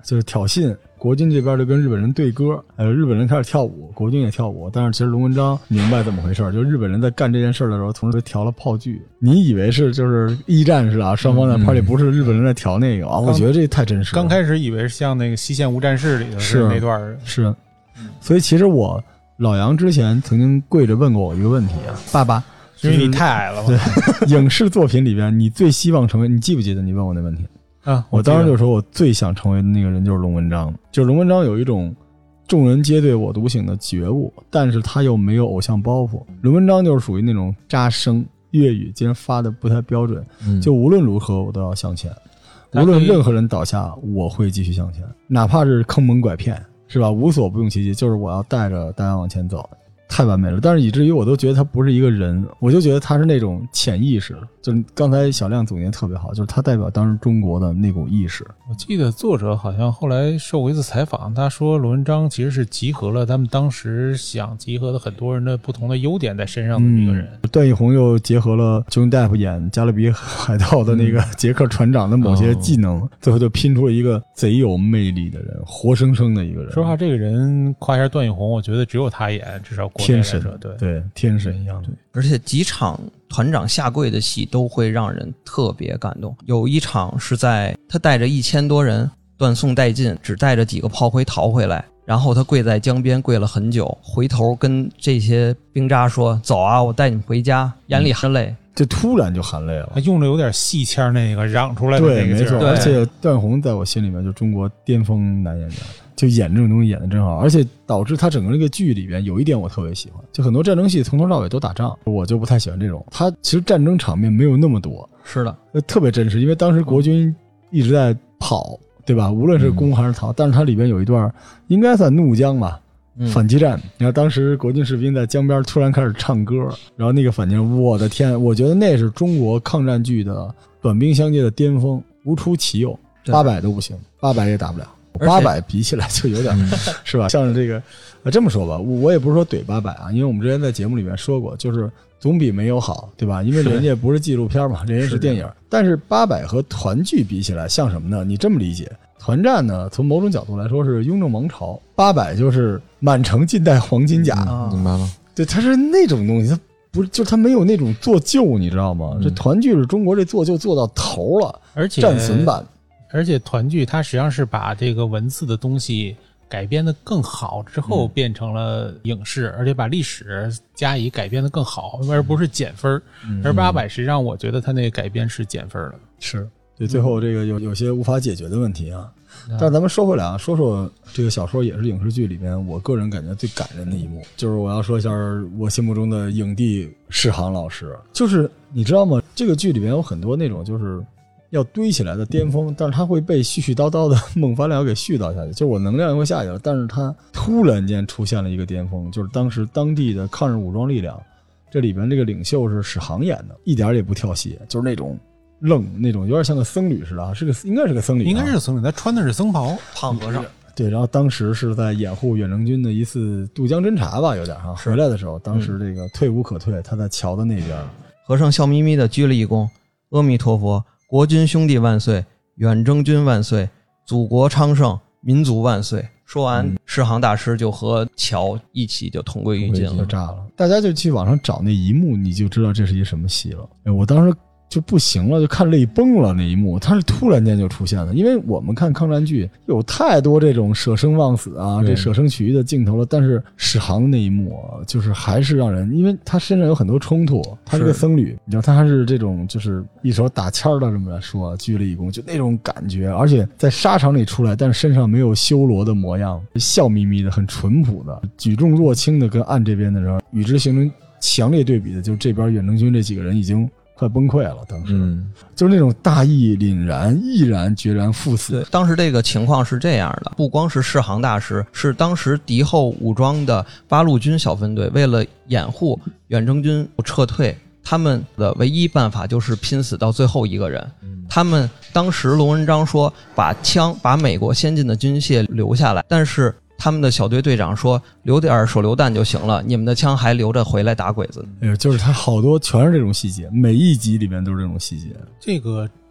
就是挑衅。国军这边就跟日本人对歌，呃，日本人开始跳舞，国军也跳舞，但是其实龙文章明白怎么回事，就日本人在干这件事的时候，同时调了炮剧。你以为是就是一战是啊，双方在 party，、嗯、不是日本人在调那个啊？我觉得这太真实了。 刚开始以为是像那个西线无战事里的是那段是，所以其实我老杨之前曾经跪着问过我一个问题啊，爸爸， 因为你太矮了嘛。 对，影视作品里边你最希望成为，你记不记得你问我那问题？ 啊， 我当时就说我最想成为的那个人就是龙文章，就是龙文章有一种众人皆对我独醒的觉悟，但是他又没有偶像包袱。龙文章就是属于那种扎声，粤语竟然发的不太标准、嗯、就无论如何我都要向前，无论任何人倒下我会继续向前，哪怕是坑蒙拐骗，是吧？无所不用其极，就是我要带着大家往前走，太完美了。但是以至于我都觉得他不是一个人，我就觉得他是那种潜意识，就是刚才小亮总结特别好，就是他代表当时中国的那股意识。 我记得作者好像后来受过一次采访，他说罗文章其实是集合了他们当时想集合的很多人的不同的优点在身上的一个人、 嗯、段奕宏又结合了Johnny Depp演加勒比海盗的那个杰克船长的某些技能、嗯哦、最后就拼出了一个贼有魅力的人，活生生的一个人。 说实话，这个人夸一下段奕宏，我觉得只有他演，至少国内来说， 天神， 对对，天神一样的。 而且几场团长下跪的戏都会让人特别感动。有一场是在他带着一千多人断送殆尽，只带着几个炮灰逃回来，然后他跪在江边跪了很久，回头跟这些兵渣说：“走啊，我带你们回家。”眼里含泪， 就突然就含泪了。 他用了有点戏腔那个嚷出来的那个劲儿。 对，没错。而且段奕宏在我心里面就中国巅峰男演员。就演这种东西演得真好，而且导致他整个这个剧里边有一点我特别喜欢，就很多战争戏从头到尾都打仗，我就不太喜欢这种。他其实战争场面没有那么多， 是的， 特别真实，因为当时国军一直在跑，对吧？无论是攻还是逃，嗯、但是它里边有一段应该算怒江吧，反击战。你看当时国军士兵在江边突然开始唱歌，然后那个反击，我的天，我觉得那是中国抗战剧的短兵相接的巅峰，无出其右。八百都不行，八百也打不了。八百比起来就有点、嗯、是吧，像是这个这么说吧，我也不是说怼八百啊，因为我们之前在节目里面说过，就是总比没有好，对吧？因为人家不是纪录片嘛，人家是电影。但是八百和团剧比起来像什么呢？你这么理解，团战呢从某种角度来说是雍正王朝，八百就是满城尽带黄金甲、 嗯、明白了。 对，它是那种东西，它不是，就它没有那种做旧，你知道吗、嗯、这团剧是中国这做旧做到头了， 而且战损版。 而且团剧它实际上是把这个文字的东西改编的更好之后变成了影视、嗯、而且把历史加以改编的更好，而不是减分、嗯、而八百实际上我觉得它那个改编是减分的。 是对，最后这个有有些无法解决的问题啊、嗯、但咱们说回来啊，说说这个小说也是影视剧里面我个人感觉最感人的一幕，就是我要说一下我心目中的影帝世航老师。就是你知道吗，这个剧里面有很多那种就是要堆起来的巅峰，但是他会被絮絮叨叨的孟凡了给絮叨下去，就是我能量会下去了，但是他突然间出现了一个巅峰，就是当时当地的抗日武装力量，这里边这个领袖是史航演的，一点也不跳戏，就是那种愣，那种有点像个僧侣似的啊，是个应该是个僧侣、啊， 应该是僧侣，他穿的是僧袍， 胖和尚。 对，然后当时是在掩护远征军的一次渡江侦察吧，有点哈、啊。回来的时候，当时这个退无可退，他在桥的那边， 和尚笑眯眯的鞠了一躬，阿弥陀佛。国军兄弟万岁，远征军万岁，祖国昌盛，民族万岁。说完，嗯、世航大师就和乔一起就同归于尽了， 就炸了。大家就去网上找那一幕，你就知道这是一什么戏了。哎，我当时就不行了，就看泪崩了那一幕，它是突然间就出现了。因为我们看抗战剧有太多这种舍生忘死啊，这舍生取义的镜头了，但是史航那一幕啊，就是还是让人，因为他身上有很多冲突，他是个僧侣，你知道他还是这种就是一手打签的这么来说，鞠了一躬，就那种感觉，而且在沙场里出来，但是身上没有修罗的模样，笑眯眯的，很淳朴的，举重若轻的，跟岸这边的时候与之形成强烈对比的，就是这边远征军这几个人已经快崩溃了，当时、嗯、就是那种大义凛然，毅然决然赴死。 对，当时这个情况是这样的，不光是世航大师，是当时敌后武装的八路军小分队为了掩护远征军撤退，他们的唯一办法就是拼死到最后一个人。嗯、他们当时龙文章说把枪把美国先进的军械留下来，但是他们的小队队长说留点手榴弹就行了，你们的枪还留着回来打鬼子。 哎呦，就是他好多全是这种细节，每一集里面都是这种细节。 这个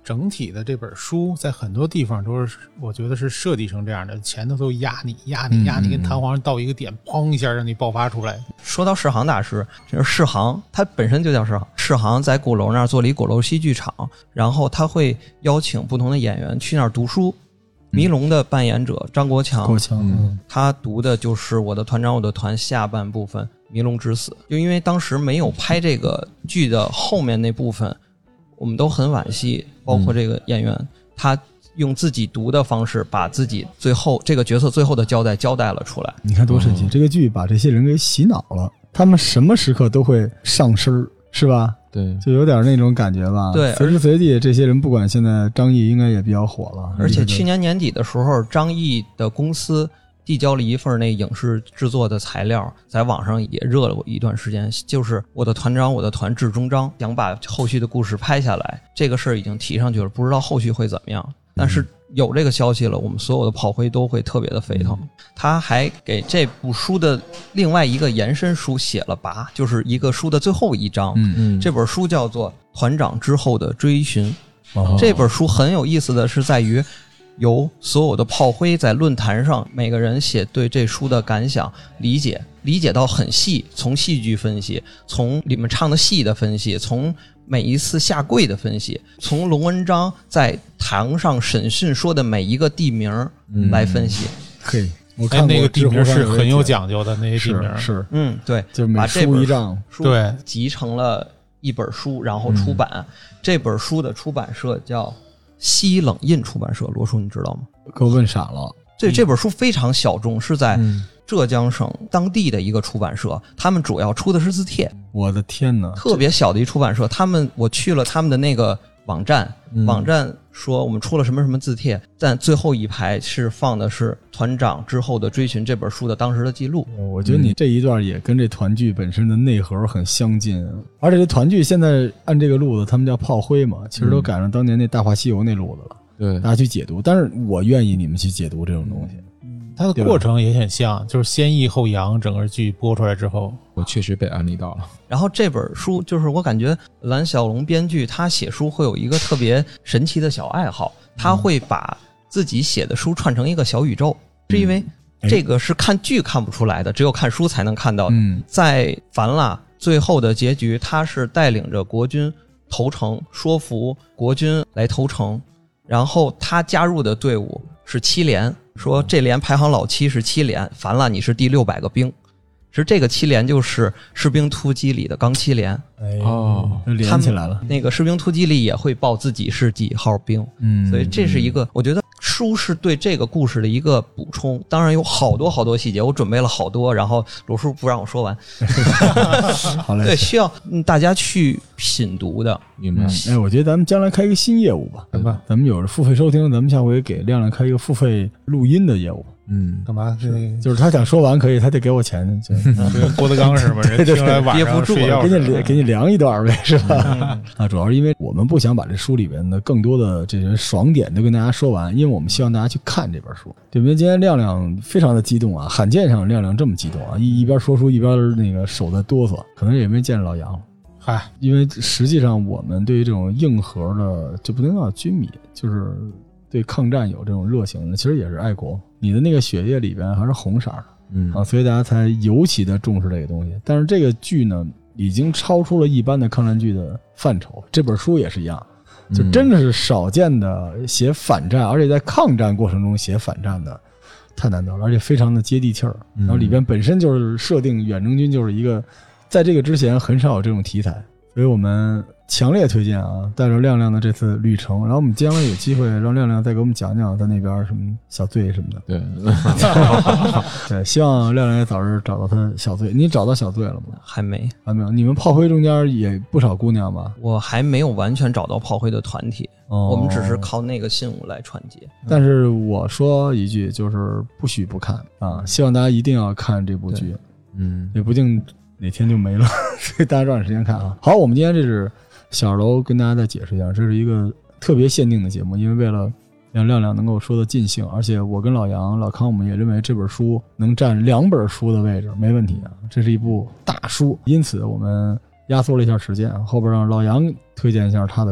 整体的这本书在很多地方都是，我觉得是设计成这样的，前头都压你压你压你，跟弹簧到一个点，砰一下让你爆发出来。 说到世行大师，就是世行，他本身就叫世行。世行在鼓楼那儿做了一鼓楼戏剧场，然后他会邀请不同的演员去那儿读书。迷龙的扮演者张国强， 国强，嗯， 他读的就是我的团长我的团下半部分迷龙之死。就因为当时没有拍这个剧的后面那部分，我们都很惋惜，包括这个演员、嗯、他用自己读的方式把自己最后这个角色最后的交代交代了出来。 你看多神奇、嗯、这个剧把这些人给洗脑了，他们什么时刻都会上身，是吧？ 对， 就有点那种感觉吧。 对， 随时随地这些人，不管现在张译应该也比较火了。 而且去年年底的时候，张译的公司递交了一份那影视制作的材料，在网上也热了一段时间，就是我的团长我的团致终章，想把后续的故事拍下来。这个事儿已经提上去了，不知道后续会怎么样。但是有这个消息了，我们所有的炮灰都会特别的沸腾。他还给这部书的另外一个延伸书写了跋，就是一个书的最后一章。 嗯嗯， 这本书叫做《团长之后的追寻》。 哦， 这本书很有意思的是在于，由所有的炮灰在论坛上每个人写对这书的感想、理解，理解到很细，从戏剧分析，从里面唱的戏的分析，从每一次下跪的分析，从龙文章在堂上审讯说的每一个地名来分析。 可以、嗯，我看那个地名是很有讲究的，那些地名是是， 嗯，对， 就每书一章， 对，集成了一本书，然后出版。嗯、这本书的出版社叫西冷印出版社，罗叔你知道吗？ 给我问傻了。 对，这本书非常小众，是在浙江省当地的一个出版社，他们主要出的是字帖。 我的天哪， 特别小的一出版社，他们我去了他们的那个网站， 嗯、 网站说我们出了什么什么字帖，但最后一排是放的是团长之后的追寻这本书的当时的记录。 我觉得你这一段也跟这团剧本身的内核很相近，而且这团剧现在按这个路子，他们叫炮灰嘛，其实都赶上当年那大话西游那路子了。 对， 大家去解读，但是我愿意你们去解读这种东西。 它的过程也很像，就是先抑后扬，整个剧播出来之后， 我确实被安利到了。 然后这本书就是我感觉蓝小龙编剧他写书会有一个特别神奇的小爱好，他会把自己写的书串成一个小宇宙，是因为这个是看剧看不出来的，只有看书才能看到的。 嗯， 在凡拉最后的结局，他是带领着国军投诚，说服国军来投诚，然后他加入的队伍是七连，说这连排行老七是七连，凡拉你是第六百个兵，其实这个七连就是士兵突击里的钢七连。 哎哦，连起来了。 那个士兵突击里也会报自己是几号兵， 嗯， 所以这是一个，我觉得书是对这个故事的一个补充。当然有好多好多细节，我准备了好多，然后罗叔不让我说完。 好嘞， 对，需要大家去品读的。 明白。 哎，我觉得咱们将来开一个新业务吧， 对吧？ 咱们有付费收听，咱们下回给亮亮开一个付费录音的业务。 嗯， 干嘛？ 就是他想说完可以，他得给我钱。就跟郭德纲似的，人听来晚上睡觉， 给你给你量一段呗，是吧？啊，主要是因为我们不想把这书里边的更多的这些爽点都跟大家说完，因为我们希望大家去看这本书。对不对？今天亮亮非常的激动啊，罕见上亮亮这么激动啊，一一边说书一边那个手在哆嗦，可能也没见着老杨。 嗨， 因为实际上我们对于这种硬核的，就不能叫军迷，就是对抗战有这种热情的，其实也是爱国。你的那个血液里边还是红色的， 嗯啊，所以大家才尤其的重视这个东西。但是这个剧呢，已经超出了一般的抗战剧的范畴。这本书也是一样，就真的是少见的写反战，而且在抗战过程中写反战的，太难得了，而且非常的接地气儿。然后里边本身就是设定远征军就是一个，在这个之前很少有这种题材，所以我们强烈推荐啊，带着亮亮的这次旅程，然后我们将来有机会让亮亮再给我们讲讲在那边什么小醉什么的。 对， 对，希望亮亮也早日找到他小醉。你找到小醉了吗？ 还没， 还没有。你们炮灰中间也不少姑娘吧？ 我还没有完全找到炮灰的团体， 哦、 我们只是靠那个信物来传接。 但是我说一句，就是不许不看啊！希望大家一定要看这部剧， 嗯， 也不定哪天就没了，所以大家抓紧时间看啊。好，我们今天这是小楼跟大家再解释一下，这是一个特别限定的节目，因为为了让亮亮能够说的尽兴，而且我跟老杨、老康我们也认为这本书能占两本书的位置，没问题啊，这是一部大书，因此我们压缩了一下时间，后边让老杨推荐一下他的书。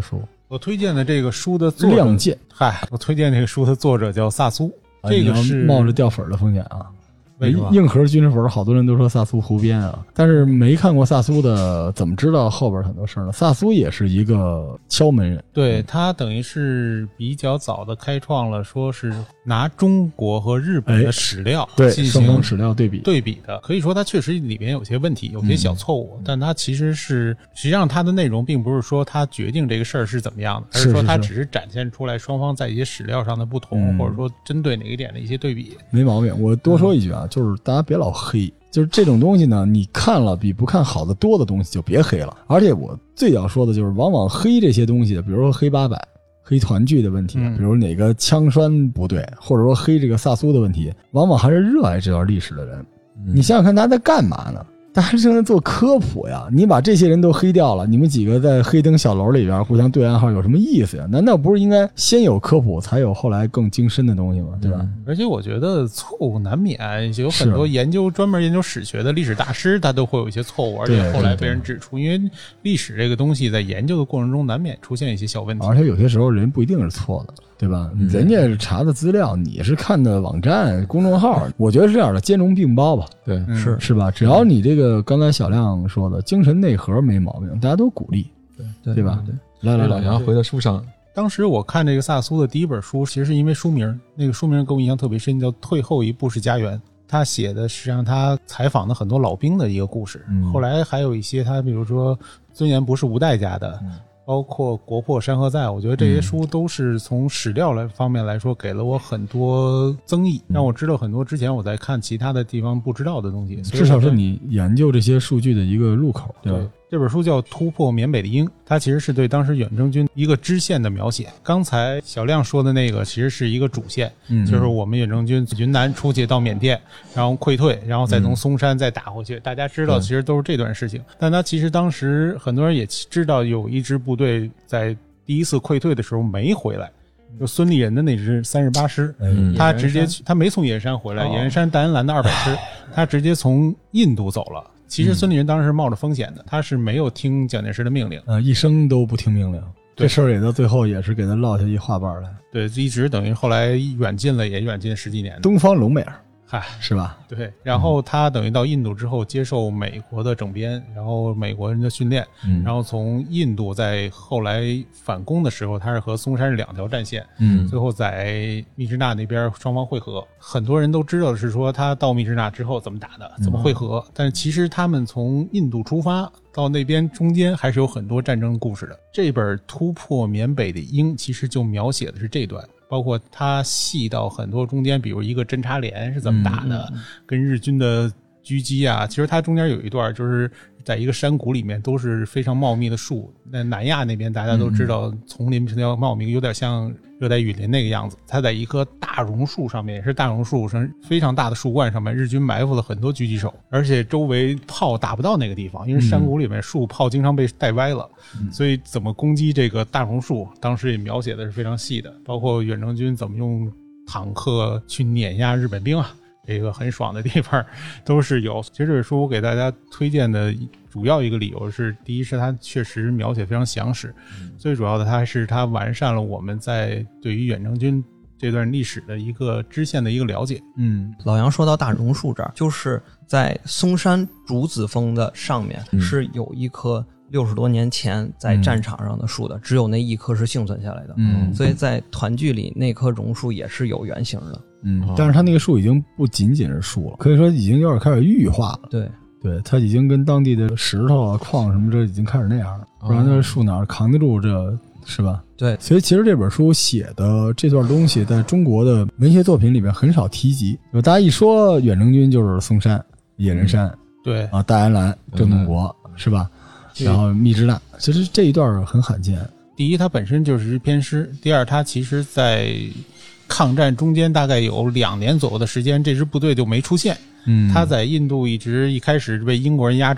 我推荐的这个书的作者， 亮剑， 嗨，我推荐这个书的作者叫萨苏，这个是冒着掉粉的风险啊。 为什么？ 硬核军事粉好多人都说萨苏胡编啊，但是没看过萨苏的怎么知道后边很多事呢？萨苏也是一个敲门人， 对，他等于是比较早的开创了，说是拿中国和日本的史料对进双方行史料对比对比的。可以说他确实里面有些问题，有些小错误， 嗯、 但他其实是实际上他的内容并不是说他决定这个事儿是怎么样的，而是是说他只是展现出来双方在一些史料上的不同， 嗯、 或者说针对哪个点的一些对比。 没毛病。我多说一句啊，嗯、就是大家别老黑，就是这种东西呢，你看了比不看好的多的东西就别黑了。而且我最要说的就是，往往黑这些东西的，比如说黑八百、黑团剧的问题， 嗯、 比如哪个枪栓不对，或者说黑这个萨苏的问题，往往还是热爱这段历史的人。嗯、你想想看，大家在干嘛呢？大家正在做科普呀！你把这些人都黑掉了，你们几个在黑灯小楼里边互相对暗号有什么意思呀？难道不是应该先有科普，才有后来更精深的东西吗？对吧？ 嗯、而且我觉得错误难免，有很多研究专门研究史学的历史大师，他都会有一些错误，而且后来被人指出。因为历史这个东西在研究的过程中，难免出现一些小问题。 而且有些时候人不一定是错的。对吧？嗯、人家查的资料，你是看的网站、公众号，我觉得是这样的，兼容并包吧。 对， 嗯、 是是吧？只要你这个刚才小亮说的精神内核没毛病，大家都鼓励， 对对对吧？ 对来来来，然后回到书上。 当时我看这个萨苏的第一本书，其实是因为书名，那个书名给我印象特别深，叫《退后一步是家园》。他写的实际上他采访的很多老兵的一个故事， 嗯、 后来还有一些他比如说尊严不是无代价的。 嗯包括国破山河在，我觉得这些书都是从史料来方面来说给了我很多增益，让我知道很多之前我在看其他的地方不知道的东西。 至少是你研究这些数据的一个入口，对吧？ 对，这本书叫《突破缅北的鹰》，它其实是对当时远征军一个支线的描写。刚才小亮说的那个其实是一个主线，嗯，就是我们远征军云南出去到缅甸，然后溃退，然后再从松山再打回去。嗯、大家知道其实都是这段事情，但他其实当时很多人也知道有一支部队在第一次溃退的时候没回来，就孙立人的那支三十八师，嗯、他直接他没从野人山回来，野人山戴安澜的二百师，他直接从印度走了。其实孙立人当时是冒着风险的，他是没有听蒋介石的命令， 呃，一生都不听命令。这事儿也到最后也是给他落下一画瓣来。 对，一直等于后来远近了，也远近十几年。 东方隆美尔， 嗨， 是吧？ 对，然后他等于到印度之后接受美国的整编，然后美国人的训练，嗯、然后从印度在后来反攻的时候，他是和松山是两条战线，嗯，最后在密支那那边双方会合。很多人都知道的是说他到密支那之后怎么打的，怎么会合，嗯、但是其实他们从印度出发到那边中间还是有很多战争故事的。这本《突破缅北的鹰》其实就描写的是这段。包括他细到很多中间，比如一个侦察连是怎么打的，嗯、跟日军的狙击啊，其实它中间有一段就是在一个山谷里面都是非常茂密的树。那南亚那边大家都知道，丛林比较茂密，有点像热带雨林那个样子。它在一棵大榕树上面，也是大榕树上非常大的树冠上面，日军埋伏了很多狙击手，而且周围炮打不到那个地方，因为山谷里面树炮经常被带歪了，嗯、所以怎么攻击这个大榕树，当时也描写的是非常细的，包括远征军怎么用坦克去碾压日本兵啊。这个很爽的地方都是有。其实这本书我给大家推荐的主要一个理由是，第一是它确实描写非常详实，嗯、最主要的它是它完善了我们在对于远征军这段历史的一个支线的一个了解。 嗯，老杨说到大榕树这儿，就是在松山竹子峰的上面，嗯、是有一棵六十多年前在战场上的树的，嗯、只有那一棵是幸存下来的。嗯，所以在团剧里那棵榕树也是有原型的。 嗯，但是它那个树已经不仅仅是树了，可以说已经有点开始玉化了。 对对，它已经跟当地的石头啊、矿什么这已经开始那样了，不然这树哪扛得住这，是吧？ 对， 所以其实这本书写的这段东西，在中国的文学作品里面很少提及。大家一说远征军就是松山、野人山， 嗯、对啊，戴安澜、郑洞国，嗯、是吧？然后密支那，其实这一段很罕见。 第一，它本身就是一篇诗；第二，它其实在抗战中间大概有两年左右的时间，这支部队就没出现。嗯，他在印度一直一开始被英国人压制，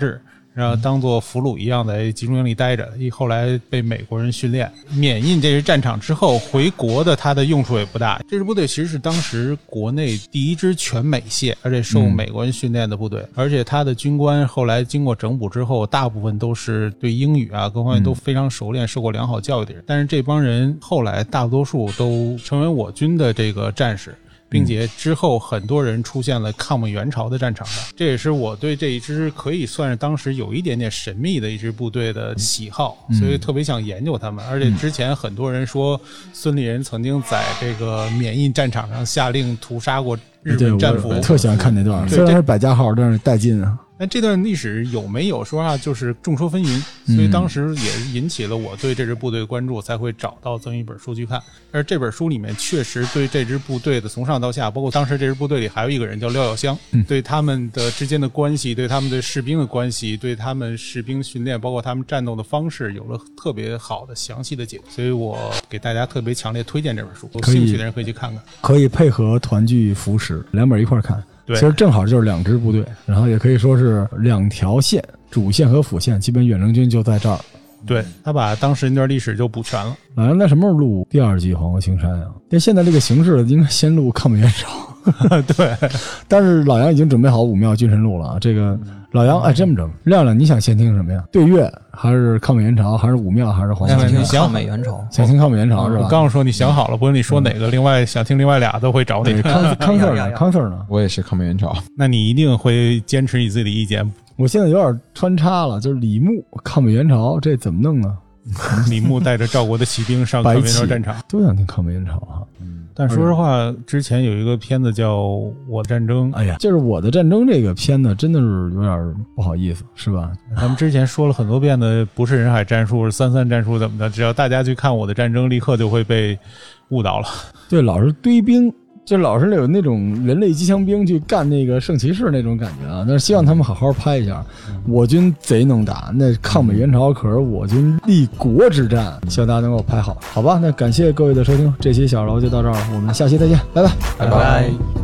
然后当做俘虏一样在集中营里待着，后来被美国人训练。缅印这支战场之后回国的，它的用处也不大。这支部队其实是当时国内第一支全美械，而且受美国人训练的部队，嗯、而且他的军官后来经过整补之后，大部分都是对英语啊各方面都非常熟练，受过良好教育的人。但是这帮人后来大多数都成为我军的这个战士。并且之后很多人出现了抗美援朝的战场上，这也是我对这一支可以算是当时有一点点神秘的一支部队的喜好，所以特别想研究他们。而且之前很多人说孙立人曾经在这个缅印战场上下令屠杀过日本战俘， 我特喜欢看那段，虽然是百家号，但是带劲啊。 但这段历史有没有说啊，就是众说纷纭，所以当时也引起了我对这支部队的关注，才会找到这么一本书去看。而这本书里面确实对这支部队的从上到下，包括当时这支部队里还有一个人叫廖耀湘，嗯、对他们的之间的关系，对他们对士兵的关系，对他们士兵训练，包括他们战斗的方式，有了特别好的详细的解读。所以我给大家特别强烈推荐这本书，有兴趣的人可以去看看。 可以配合团剧服食，两本一块看。其实正好就是两支部队，然后也可以说是两条线，主线和辅线，基本远征军就在这儿。 对，他把当时那段历史就补全了。 老杨在什么时候录第二季《黄河青山》啊？因为现在这个形势应该先录抗美援朝。 对， 但是老杨已经准备好武庙军神录了啊。这个老杨，哎，这么着，亮亮，你想先听什么呀？对越还是抗美援朝，还是武庙，还是黄河青山？ 想听抗美援朝， 想听抗美援朝是吧？ 我刚说你想好了，不论你说哪个，另外想听另外俩都会找你。 康康 Sir 呢？康 Sir 呢？ 我也是抗美援朝。 那你一定会坚持你自己的意见。 我现在有点穿插了，就是李牧抗美援朝，这怎么弄呢？ 李牧带着赵国的骑兵上抗美援朝战场， 都想听抗美援朝啊。 嗯，但说实话，之前有一个片子叫《我的战争》， 哎呀，就是《我的战争》这个片子真的是有点不好意思，是吧？ 咱们之前说了很多遍的，不是人海战术，是三三战术怎么的？只要大家去看《我的战争》，立刻就会被误导了。 对，老是堆兵。就老是有那种人类机枪兵去干那个圣骑士那种感觉啊，但是希望他们好好拍一下。我军贼能打，那抗美援朝可是我军立国之战，希望大家能够拍好，好吧？那感谢各位的收听，这期小楼就到这儿，我们下期再见，拜拜， 拜拜。